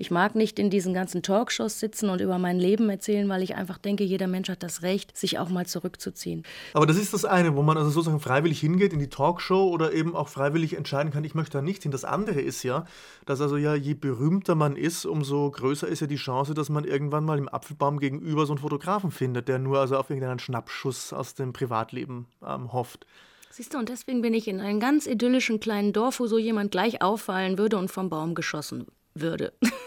Ich mag nicht in diesen ganzen Talkshows sitzen und über mein Leben erzählen, weil ich einfach denke, jeder Mensch hat das Recht, sich auch mal zurückzuziehen. Aber das ist das eine, wo man also sozusagen freiwillig hingeht in die Talkshow oder eben auch freiwillig entscheiden kann, ich möchte da nicht hin. Das andere ist ja, dass also ja, je berühmter man ist, umso größer ist ja die Chance, dass man irgendwann mal im Apfelbaum gegenüber so einen Fotografen findet, der nur also auf irgendeinen Schnappschuss aus dem Privatleben hofft. Siehst du, und deswegen bin ich in einem ganz idyllischen kleinen Dorf, wo so jemand gleich auffallen würde und vom Baum geschossen würde.